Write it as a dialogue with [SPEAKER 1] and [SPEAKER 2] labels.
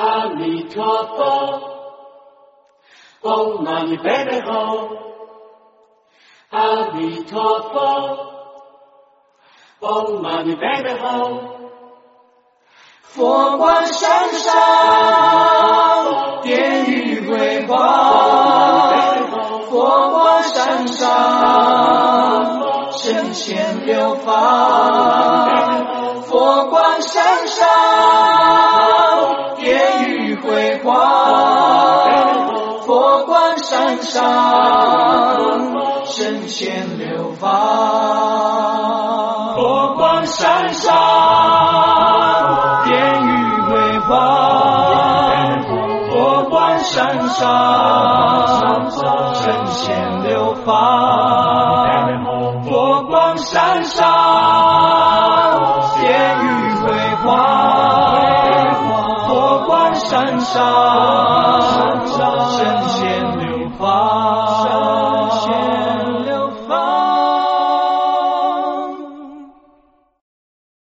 [SPEAKER 1] 阿弥陀佛，嗡嘛呢叭咪吽，阿弥陀佛，嗡嘛呢叭咪吽。
[SPEAKER 2] 佛光山上，殿宇辉煌，佛光山上，圣贤流芳，佛光山上，殿宇辉煌，佛光山上，圣贤流芳，佛光山上，殿宇辉煌，佛光山上，圣贤流芳，佛光山上，殿宇辉煌，佛光山上。